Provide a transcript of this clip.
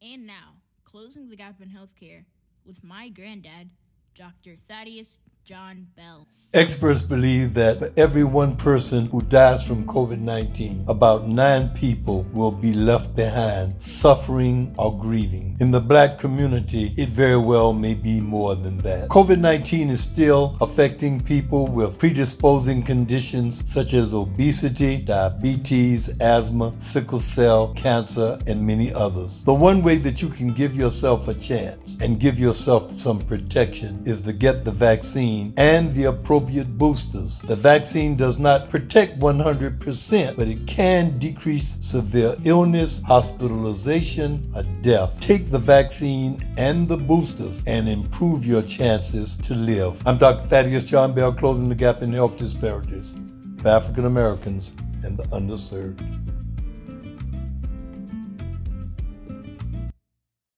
And now, closing the gap in healthcare with my granddad, Dr. Thaddeus John Bell. Experts believe that for every one person who dies from COVID-19, about 9 people will be left behind suffering or grieving. In the Black community, it very well may be more than that. COVID-19 is still affecting people with predisposing conditions such as obesity, diabetes, asthma, sickle cell, cancer, and many others. The one way that you can give yourself a chance and give yourself some protection is to get the vaccine and the appropriate boosters. The vaccine does not protect 100%, but it can decrease severe illness, hospitalization, or death. Take the vaccine and the boosters and improve your chances to live. I'm Dr. Thaddeus John Bell, closing the gap in health disparities for African Americans and the underserved.